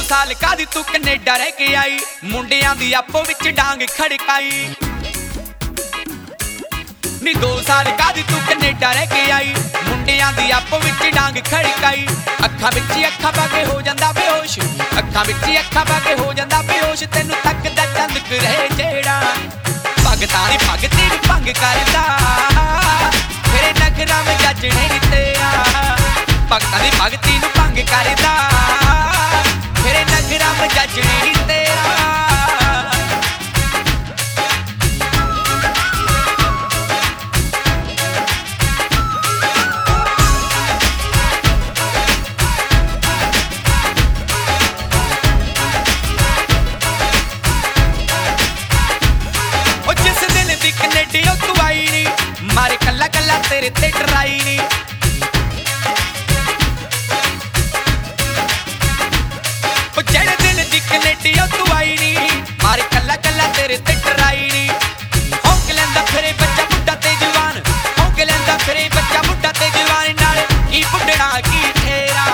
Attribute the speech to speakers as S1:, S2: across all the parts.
S1: साल कादी तू कनेडा रह के आई, मुंडियां दी आपो विच डांग खड़काई। नी 2 साल कादी तू कनेडा रह के आई, मुंडियां दी आपो विच डांग खड़काई। अखां विच अखां पा के हो जांदा बेहोश, अखां विच अखां पा के हो जांदा बेहोश। तैनू तकदा चंद करे जेड़ा भगतां दी भगती नूं भंग करदा, तेरे नखरां में जजणे नी तेरा। भगतां दी भगती नूं भंग करदा, तेरे नखरां में जजणे नी तेरा। कनेडियों तू आई नी, मारे कल्ला कल्ला तेरे ते डराई नी। जेड़े दिल दी कनेडियों तू आई नी, मारे कल्ला कल्ला तेरे ते डराई नी। होंक लैंदा फिरे बच्चा बुड्ढा ते जवान, होंक लैंदा फिरे बच्चा बुड्ढा ते जवान। नाल की बुड्ढड़ा की ठेरा,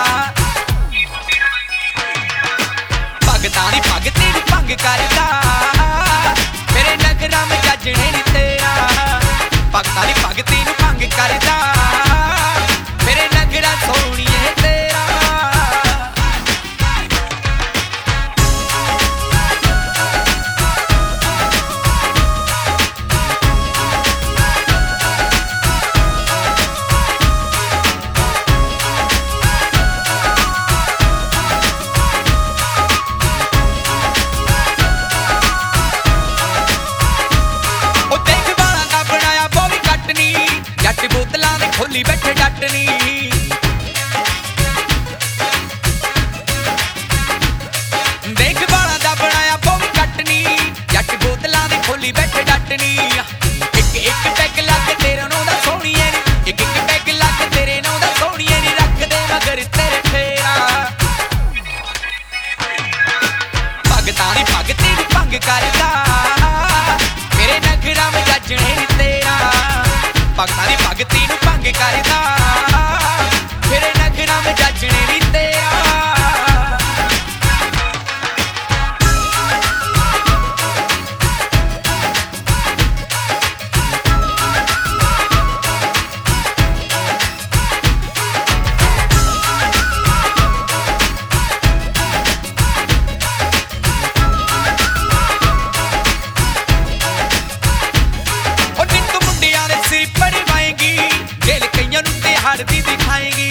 S1: भगतां दी भगती नूं भंग करदा, तेरे नखरां में जजणे नी तेरा। भगतां दी भगती नूं भंग करदा, तेरे नखरां सोहणीए तेरा। जट बोतलां दे खोली बैठे डटनी, देख बालां दा बनाया बोवी कटनी। जट बोतलां दे खोली बैठे डटनी। एक एक पैग लग तेरे नौं दा सोहणीए नी, एक एक पैग लग तेरे नौं दा सोहणीए नी। रख दे मगर तेरे फेरा, भगतां दी भगती नूं भंग करदा, तेरे नखरां में जजणे नी तेरा। भगतां दी भगती नूं भंग करदा, तेरे नखरां में जजणे नी तेरा। हरदी दिखाएगी,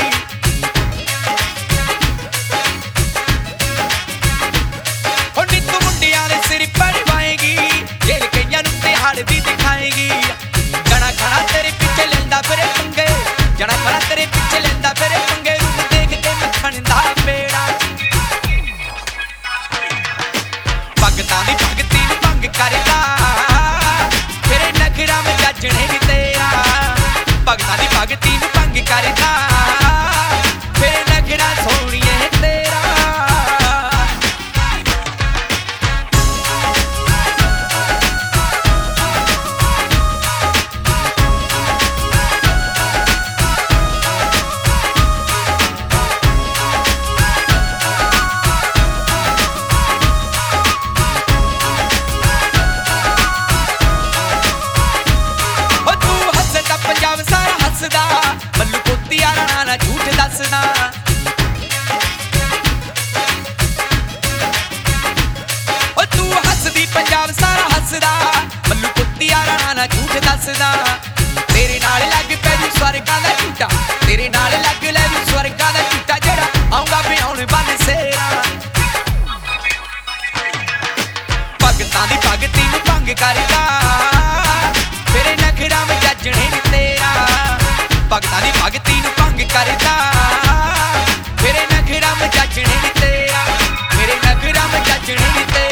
S1: और नीतू मुंडियां दे सिर पड़वाएगी। जेल कईयां नूं ते हरदी दिखाएगी। जना खड़ा तेरे पीछे लैंदा फिरे पंगे, जना खड़ा तेरे पीछे लैंदा फिरे पंगे। रूप देख के मक्खण दा पेड़ा, भगतां दी भगती नूं भंग करदा, तेरे नखरां में जजणे नी तेरा। भगतां दी भगती नूं भंग करदा, तेरे नखरां सोहणीए तेरा। पंजाब सारा हसदा, मल्लू पोती आला ना झूठ दसदा। ओ तू हसदी पंजाब सारा हसदा, मल्लू पोती आला ना झूठ दसदा। तेरे नाल लग पै जू स्वर्गां दा झूठा, तेरे नाल लग लै जू स्वर्गां दा झूठा। जेड़ा आऊंगा बिहाउण बन सेरा, भगतां दी भगती नूं भंग करदा, तेरे नखरां में जजणे नी तेरा। भगतां दी भगती नूं भंग करदा, तेरे नखरां में जजणे नी तेरा। तेरे नखरां में जजणे नी तेरा।